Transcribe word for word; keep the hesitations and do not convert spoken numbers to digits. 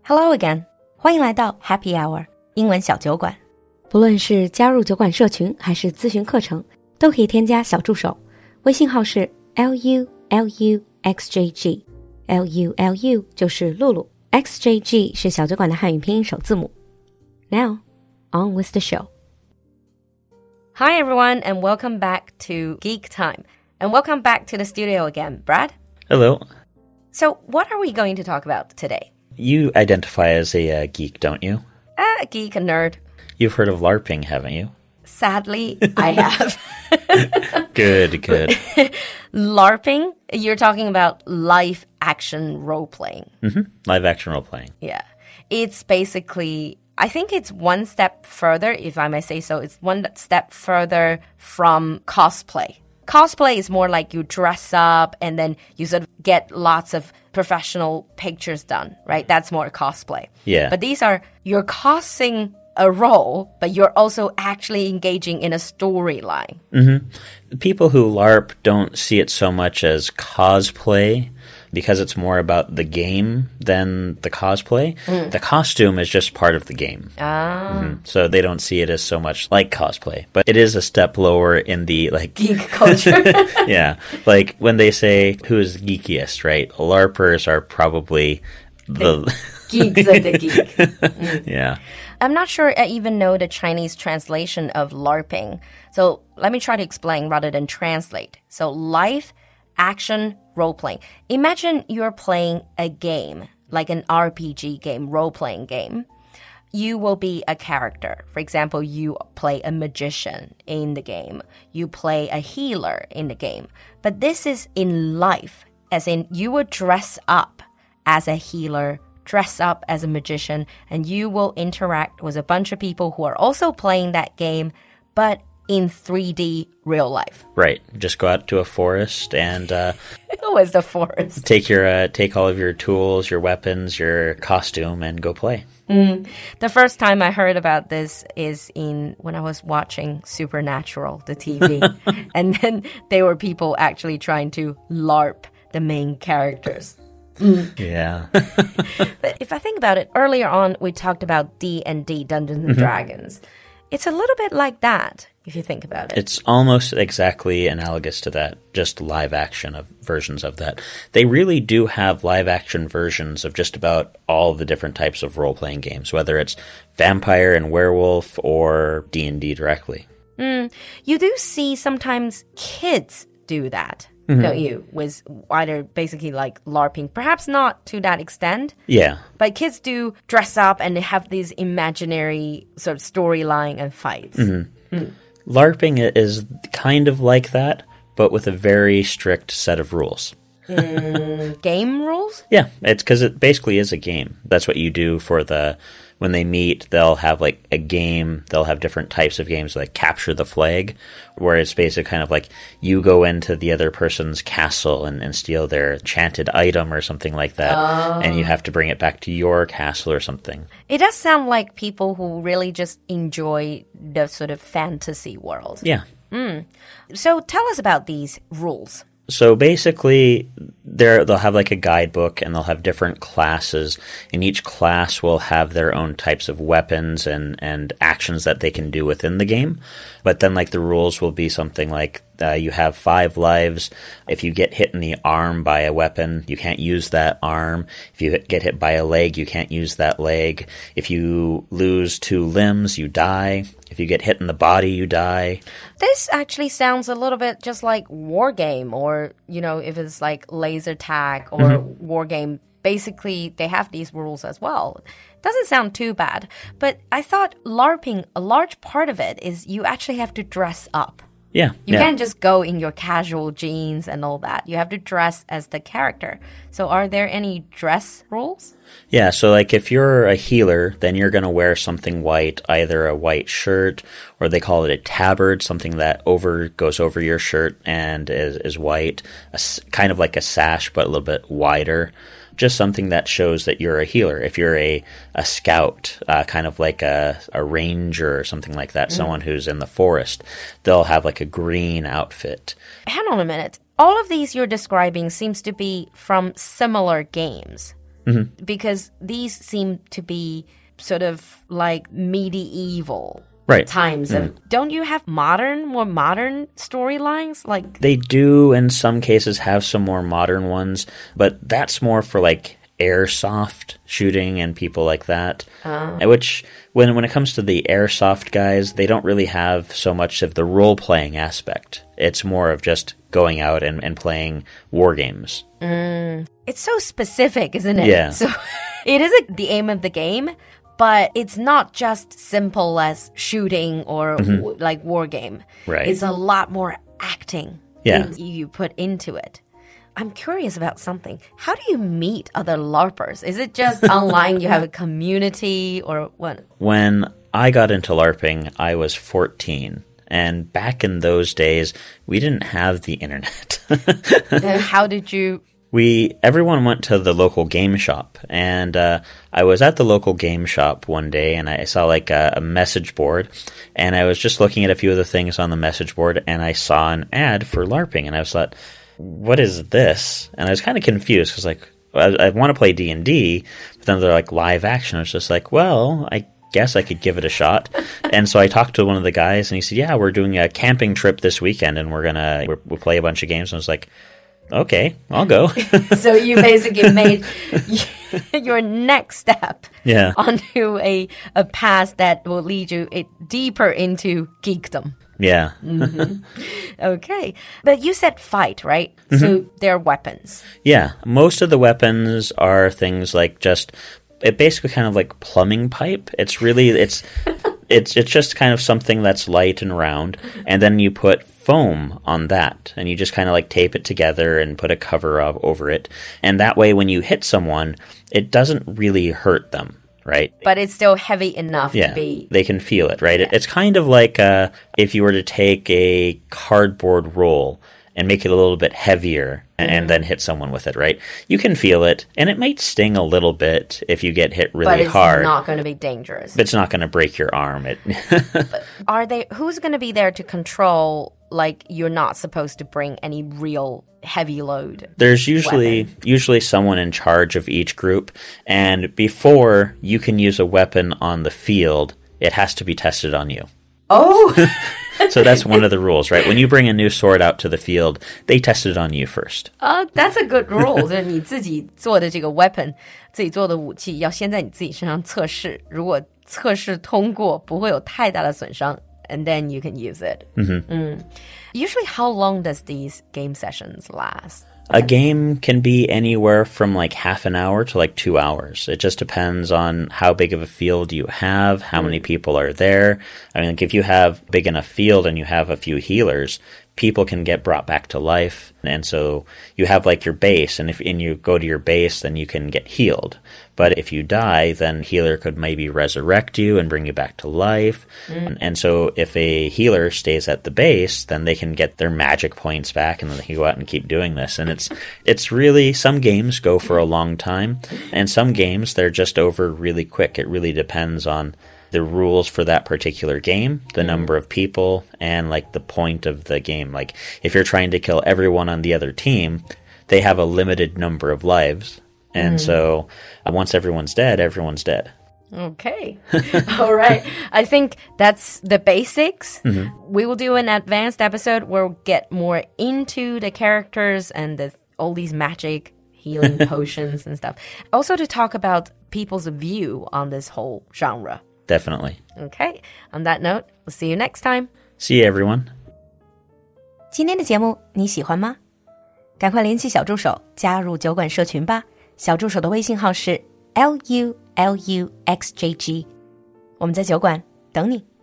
Hello again， 欢迎来到 Happy Hour 英文小酒馆。 不论是加入酒馆社群还是咨询课程，都可以添加小助手，微信号是 L U L U X J G， L U L U 就是露露， X J G 是小酒馆的汉语拼音首字母。Now, on with the show. Hi everyone and welcome back to Geek Time. And welcome back to the studio again, Brad. Hello. So what are we going to talk about today? You identify as a uh, geek, don't you? A geek, a nerd. You've heard of LARPing, haven't you? Sadly, I have. Good, good. LARPing, you're talking about live action role-playing. Mm-hmm. Live action role-playing. Yeah. It's basically, I think it's one step further, if I may say so. It's one step further from cosplay. Cosplay is more like you dress up and then you sort of get lots of professional pictures done, right? That's more cosplay. Yeah. But these are, you're costing a role, but you're also actually engaging in a storyline. Mm-hmm. People who LARP don't see it so much as cosplay because it's more about the game than the cosplay. Mm. The costume is just part of the game. Ah. Mm-hmm. So they don't see it as so much like cosplay. But it is a step lower in the, like... geek culture. Yeah. Like, when they say, who's geekiest, right? LARPers are probably the... the geeks of the geek. Mm. Yeah. I'm not sure I even know the Chinese translation of LARPing. So let me try to explain rather than translate. So live action role-playing. Imagine you're playing a game, like an R P G game, role-playing game. You will be a character. For example, you play a magician in the game. You play a healer in the game. But this is in life, as in you will dress up as a healer, dress up as a magician, and you will interact with a bunch of people who are also playing that game, but in three D real life. Right. Just go out to a forest and uh, always the forest. Take your uh, take all of your tools, your weapons, your costume, and go play. Mm. The first time I heard about this is in when I was watching Supernatural, the T V, and then there were people actually trying to LARP the main characters. Mm. Yeah. But if I think about it, earlier on we talked about D and D, Dungeons and mm-hmm. Dragons. It's a little bit like that, if you think about it. It's almost exactly analogous to that, just live action of versions of that. They really do have live action versions of just about all the different types of role-playing games, whether it's vampire and werewolf or D and D directly. Mm, you do see sometimes kids do that. Mm-hmm. Don't you? With either basically like LARPing, perhaps not to that extent. Yeah. But kids do dress up and they have these imaginary sort of storyline and fights. Mm-hmm. Mm. LARPing is kind of like that, but with a very strict set of rules. mm, game rules? Yeah, it's because it basically is a game. That's what you do for the... When they meet, they'll have like a game. They'll have different types of games like Capture the Flag, where it's basically kind of like you go into the other person's castle and, and steal their enchanted item or something like that. Oh. And you have to bring it back to your castle or something. It does sound like people who really just enjoy the sort of fantasy world. Yeah. Mm. So tell us about these rules. So basically, they're, they'll have like a guidebook and they'll have different classes, and each class will have their own types of weapons and, and actions that they can do within the game. But then like the rules will be something like uh, you have five lives. If you get hit in the arm by a weapon, you can't use that arm. If you get hit by a leg, you can't use that leg. If you lose two limbs, you die. If you get hit in the body, you die. This actually sounds a little bit just like War Game, or, you know, if it's like laser tag or mm-hmm. War Game. Basically, they have these rules as well. Doesn't sound too bad. But I thought LARPing, a large part of it is you actually have to dress up. Yeah. You yeah. can't just go in your casual jeans and all that. You have to dress as the character. So are there any dress rules? Yeah, so like if you're a healer, then you're going to wear something white, either a white shirt, or they call it a tabard, something that over goes over your shirt and is, is white, a, kind of like a sash, but a little bit wider. Just something that shows that you're a healer. If you're a, a scout, uh, kind of like a, a ranger or something like that, mm. someone who's in the forest, they'll have like a green outfit. Hang on a minute. All of these you're describing seems to be from similar games. Mm-hmm. Because these seem to be sort of like medieval right. times. Mm. Of, don't you have modern, more modern storylines? Like they do in some cases have some more modern ones, but that's more for like airsoft shooting and people like that. Oh. Which when when it comes to the airsoft guys, they don't really have so much of the role-playing aspect. It's more of just going out and, and playing war games. Mm. It's so specific, isn't it? Yeah. So it is a, the aim of the game, but it's not just simple as shooting or mm-hmm. w- like war game. Right. It's a lot more acting yeah. you, you put into it. I'm curious about something. How do you meet other LARPers? Is it just online? You have a community or what? When I got into LARPing, I was fourteen. And back in those days, we didn't have the internet. Then how did you... We everyone went to the local game shop, and uh, I was at the local game shop one day, and I saw like a, a message board, and I was just looking at a few of the things on the message board, and I saw an ad for LARPing, and I was like, what is this? And I was kind of confused, because like, I, I want to play D and D, but then they're like live action. I was just like, well, I guess I could give it a shot. And so I talked to one of the guys, and he said, yeah, we're doing a camping trip this weekend, and we're gonna we're, we'll play a bunch of games. And I was like, okay, I'll go. So you basically made your next step yeah. onto a, a path that will lead you it deeper into geekdom. Yeah. mm-hmm. Okay. But you said fight, right? Mm-hmm. So they're weapons. Yeah. Most of the weapons are things like just, it basically kind of like plumbing pipe. It's really, it's, it's, it's just kind of something that's light and round. And then you put foam on that, and you just kind of like tape it together and put a cover of, over it. And that way, when you hit someone, it doesn't really hurt them, right? But it's still heavy enough yeah, to be... they can feel it, right? Yeah. It, it's kind of like uh, if you were to take a cardboard roll and make it a little bit heavier and, mm-hmm. and then hit someone with it, right? You can feel it, and it might sting a little bit if you get hit really but it's hard. not going to be dangerous. It's not going to break your arm. It But are they? Who's going to be there to control, like, you're not supposed to bring any real heavy load? There's usually weapon? usually someone in charge of each group, and before you can use a weapon on the field, it has to be tested on you. Oh! So that's one of the rules, right? When you bring a new sword out to the field, they test it on you first. Uh, that's a good rule. 就是你自己做的这个 weapon, 自己做的武器要先在你自己身上测试，如果测试通过，不会有太大的损伤 and then you can use it. Mm-hmm. Mm. Usually, how long does these game sessions last? A game can be anywhere from like half an hour to like two hours. It just depends on how big of a field you have, how many people are there. I mean, like if you have big enough field and you have a few healers, people can get brought back to life. And so you have like your base, and if and you go to your base, then you can get healed. But if you die, then healer could maybe resurrect you and bring you back to life. Mm. And, and so if a healer stays at the base, then they can get their magic points back, and then they can go out and keep doing this. And it's it's really, some games go for a long time, and some games, they're just over really quick. It really depends on the rules for that particular game, the mm. number of people, and like the point of the game. Like if you're trying to kill everyone on the other team, they have a limited number of lives. And mm. so uh, once everyone's dead, everyone's dead. Okay. All right. I think that's the basics. Mm-hmm. We will do an advanced episode where we'll get more into the characters and the, all these magic healing potions and stuff. Also to talk about people's view on this whole genre. Definitely. Okay. On that note, we'll see you next time. See you, everyone. 今天的节目你喜欢吗？赶快联系小助手加入酒馆社群吧。小助手的微信号是 L U L U X J G， 我们在酒馆等你。